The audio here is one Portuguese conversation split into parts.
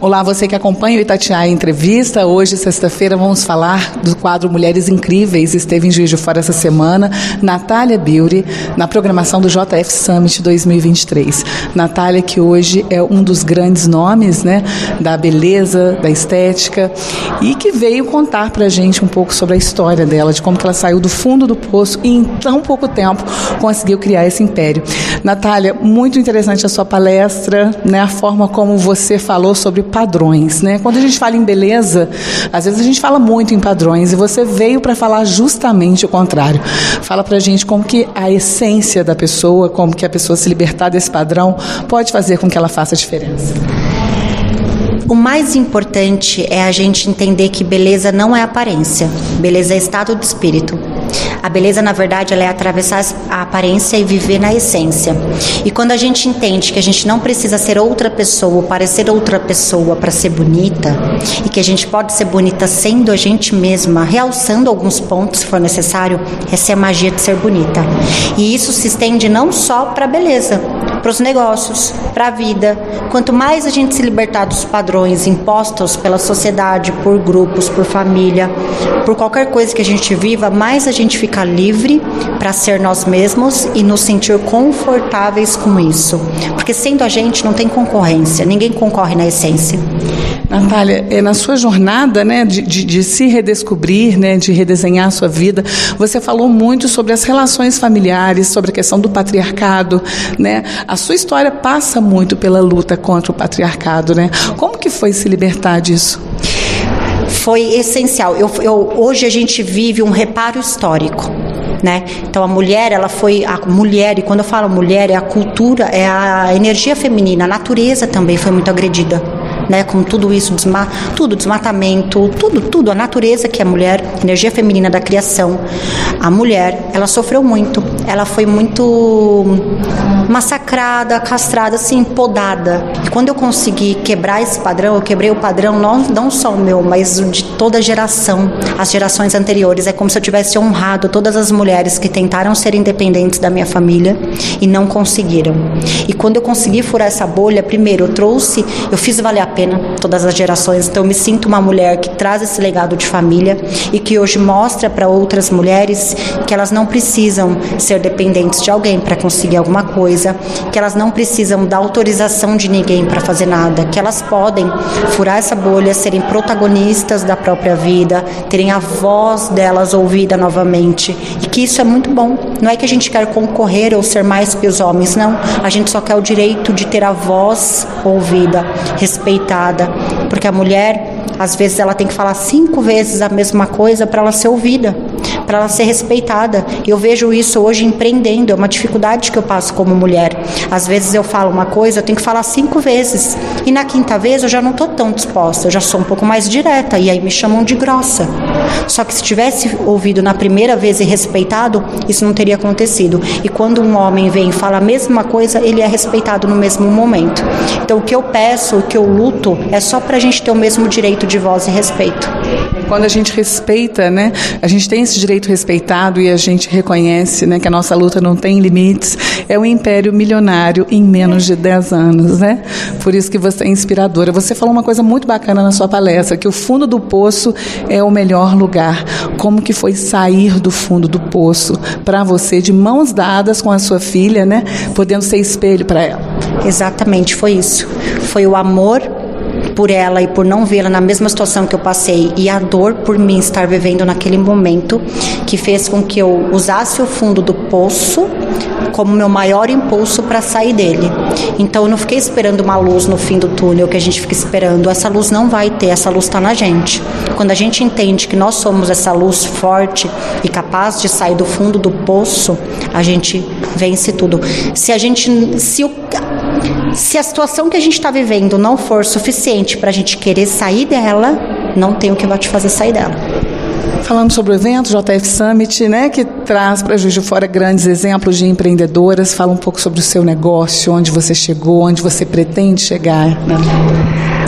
Olá, você que acompanha o Itatiaia Entrevista. Hoje, sexta-feira, vamos falar do quadro Mulheres Incríveis. Esteve em Juiz de Fora essa semana, Natália Beauty, na programação do JF Summit 2023. Natália, que hoje é um dos grandes nomes, né, da beleza, da estética, e que veio contar pra gente um pouco sobre a história dela, de como que ela saiu do fundo do poço e em tão pouco tempo conseguiu criar esse império. Natália, muito interessante a sua palestra, né, a forma como você falou sobre padrões, né? Quando a gente fala em beleza, às vezes a gente fala muito em padrões e você veio para falar justamente o contrário. Fala pra gente como que a essência da pessoa, como que a pessoa se libertar desse padrão pode fazer com que ela faça a diferença. O mais importante é a gente entender que beleza não é aparência, beleza é estado de espírito. A beleza, na verdade, ela é atravessar a aparência e viver na essência. E quando a gente entende que a gente não precisa ser outra pessoa ou parecer outra pessoa para ser bonita, e que a gente pode ser bonita sendo a gente mesma, realçando alguns pontos se for necessário, essa é a magia de ser bonita. E isso se estende não só para a beleza, para os negócios, para a vida. Quanto mais a gente se libertar dos padrões impostos pela sociedade, por grupos, por família, por qualquer coisa que a gente viva, mais a gente fica livre para ser nós mesmos e nos sentir confortáveis com isso. Porque sendo a gente não tem concorrência, ninguém concorre na essência. Natália, na sua jornada, né, de se redescobrir, né, de redesenhar a sua vida, você falou muito sobre as relações familiares, sobre a questão do patriarcado, né? A sua história passa muito pela luta contra o patriarcado, né? Como que foi se libertar disso? Foi essencial. Hoje a gente vive um reparo histórico, né? Então a mulher, e quando eu falo mulher, é a cultura, é a energia feminina, a natureza também foi muito agredida, né? Com tudo isso, desmatamento, tudo, a natureza que é a mulher, energia feminina da criação. A mulher, ela sofreu muito, ela foi muito massacrada, castrada, assim, podada. E quando eu consegui quebrar esse padrão, eu quebrei o padrão não só o meu, mas o de toda a geração, as gerações anteriores. É como se eu tivesse honrado todas as mulheres que tentaram ser independentes da minha família e não conseguiram. E quando eu consegui furar essa bolha, primeiro eu fiz valer a pena todas as gerações. Então eu me sinto uma mulher que traz esse legado de família e que hoje mostra para outras mulheres que elas não precisam ser dependentes de alguém para conseguir alguma coisa, que elas não precisam da autorização de ninguém para fazer nada, que elas podem furar essa bolha, serem protagonistas da própria vida, terem a voz delas ouvida novamente, e que isso é muito bom. Não é que a gente quer concorrer ou ser mais que os homens, não. A gente só quer o direito de ter a voz ouvida, respeitada, porque a mulher, às vezes, ela tem que falar 5 vezes a mesma coisa para ela ser ouvida, para ela ser respeitada. E eu vejo isso hoje empreendendo, é uma dificuldade que eu passo como mulher. Às vezes eu falo uma coisa, eu tenho que falar 5 vezes, e na 5ª vez eu já não estou tão disposta, eu já sou um pouco mais direta, e aí me chamam de grossa. Só que se tivesse ouvido na primeira vez e respeitado, isso não teria acontecido. E quando um homem vem e fala a mesma coisa, ele é respeitado no mesmo momento. Então o que eu peço, o que eu luto, é só para a gente ter o mesmo direito de voz e respeito. Quando a gente respeita, né, a gente tem esse direito respeitado e a gente reconhece, né, que a nossa luta não tem limites, é um império milionário em menos de 10 anos, né? Por isso que você é inspiradora. Você falou uma coisa muito bacana na sua palestra, que o fundo do poço é o melhor lugar. Como que foi sair do fundo do poço para você, de mãos dadas com a sua filha, né, podendo ser espelho para ela? Exatamente, foi isso. Foi o amor por ela e por não vê-la na mesma situação que eu passei, e a dor por mim estar vivendo naquele momento, que fez com que eu usasse o fundo do poço como meu maior impulso para sair dele. Então eu não fiquei esperando uma luz no fim do túnel que a gente fica esperando. Essa luz não vai ter, essa luz está na gente. Quando a gente entende que nós somos essa luz forte e capaz de sair do fundo do poço, a gente vence tudo. Se a situação que a gente está vivendo não for suficiente para a gente querer sair dela, não tem o que vai te fazer sair dela. Falando sobre o evento JF Summit, né, que traz para Juiz de Fora grandes exemplos de empreendedoras, fala um pouco sobre o seu negócio, onde você chegou, onde você pretende chegar, né?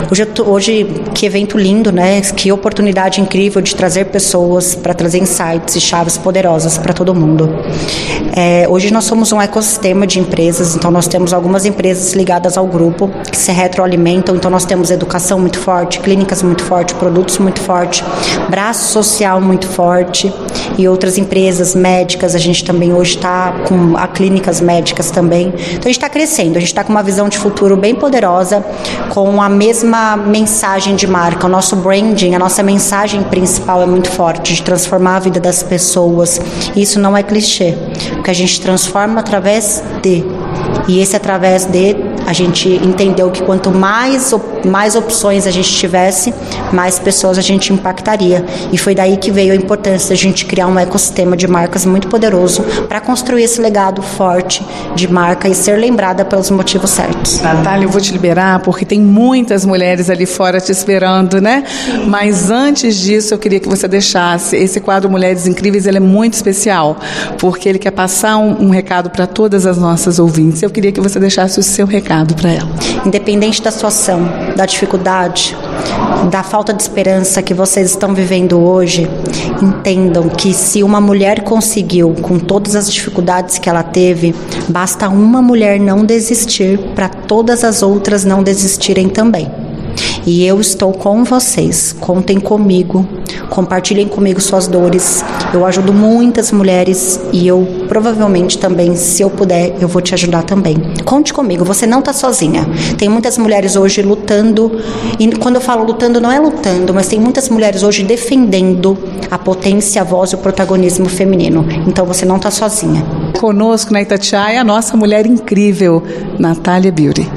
Hoje, que evento lindo, né? Que oportunidade incrível de trazer pessoas, para trazer insights e chaves poderosas para todo mundo. Hoje nós somos um ecossistema de empresas, então nós temos algumas empresas ligadas ao grupo que se retroalimentam, então nós temos educação muito forte, clínicas muito forte, produtos muito forte, braço social muito forte e outras empresas médicas. A gente também hoje está com clínicas médicas também. Então a gente está crescendo, a gente está com uma visão de futuro bem poderosa, com a mesma mensagem de marca. O nosso branding, a nossa mensagem principal é muito forte, de transformar a vida das pessoas. E isso não é clichê, porque a gente transforma através de. E esse através de, a gente entendeu que quanto mais opções a gente tivesse, mais pessoas a gente impactaria. E foi daí que veio a importância da gente criar um ecossistema de marcas muito poderoso para construir esse legado forte de marca e ser lembrada pelos motivos certos. Natália, eu vou te liberar porque tem muitas mulheres ali fora te esperando, né? Mas antes disso, eu queria que você deixasse esse quadro Mulheres Incríveis, ele é muito especial, porque ele quer passar um recado para todas as nossas ouvintes. Eu queria que você deixasse o seu recado para ela. Independente da situação, da dificuldade, da falta de esperança que vocês estão vivendo hoje, entendam que se uma mulher conseguiu, com todas as dificuldades que ela teve, basta uma mulher não desistir para todas as outras não desistirem também. E eu estou com vocês, contem comigo, compartilhem comigo suas dores. Eu ajudo muitas mulheres e eu provavelmente também, se eu puder, eu vou te ajudar também. Conte comigo, você não está sozinha. Tem muitas mulheres hoje lutando, e quando eu falo lutando, não é lutando, mas tem muitas mulheres hoje defendendo a potência, a voz e o protagonismo feminino. Então você não está sozinha. Conosco na Itatiaia, a nossa mulher incrível, Natália Beauty.